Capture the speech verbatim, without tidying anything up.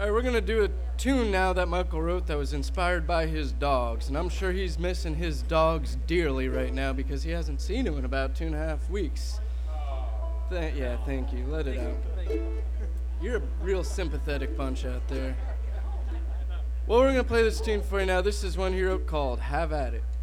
All right, we're going to do a tune now that Michael wrote that was inspired by his dogs. And I'm sure he's missing his dogs dearly right now because he hasn't seen them in about two and a half weeks. Th- yeah, thank you. Let it out. You're a real sympathetic bunch out there. Well, we're going to play this tune for you now. This is one he wrote called Have At It.